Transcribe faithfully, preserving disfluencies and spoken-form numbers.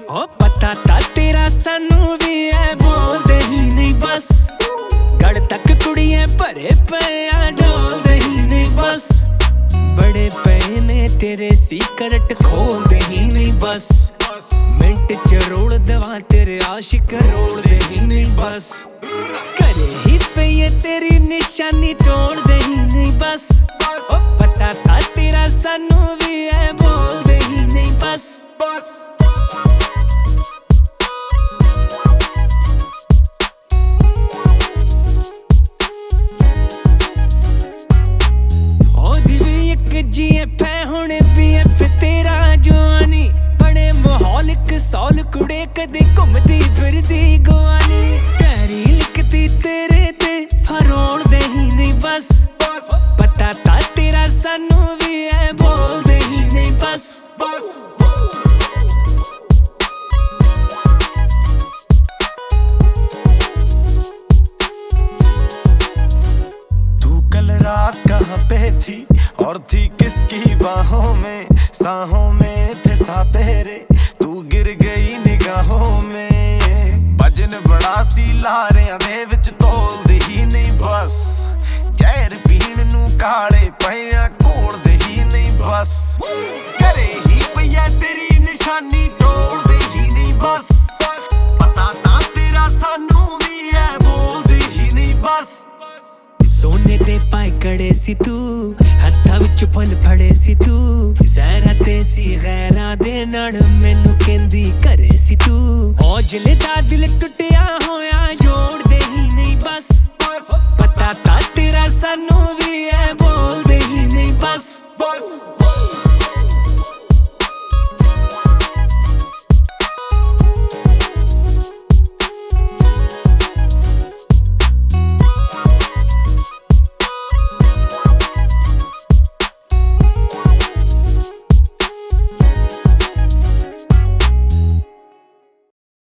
ओ पता ता तेरा सानू भी है बोलदे ही नहीं बस गड़ तक कुड़िए भरे पे डोलदे ही नहीं बस बड़े पे ने तेरे सीक्रेट खोलदे ही नहीं बस मिंट च रोड़ दवा तेरे आशिक रोलदे ही नहीं बस करे ही पे ये तेरी निशानी तोड़दे ही नहीं बस ओ पता ता तेरा सानू भी है बोलदे ही नहीं बस बस जीए फै होने भी है तेरा जवानी बड़े माहौलिक सौल कुड़े कदे घुमदी फिरदी गवानी तेरी लिखती तेरे ते फरोड़ दे ही नहीं बस पता ता तेरा सानू भी है बोल दे ही नहीं बस बस तू कल रात कहाँ पे थी और थी किसकी बाहों में साहों में थे सा तेरे तू गिर गई निगाहों में भजन बड़ा सी लारियां दे विच तोलदे ही नहीं बस जहर पीण नू काले पिया घोलदे ही नहीं बस करे ही पिया तेरी निशानी तोड़दे ही नहीं बस पता ता तेरा सानू भी है बोलदे ही नहीं बस सोने दे पाए कड़े सी तू हत्था विच फुल फड़े सी तू जहरा ते सी गैरा दे नाल मैनू कहंदी करे सी तू औजले दा दिल टुटिया होया जोड़ दे ही नहीं बस पता ता तेरा सानू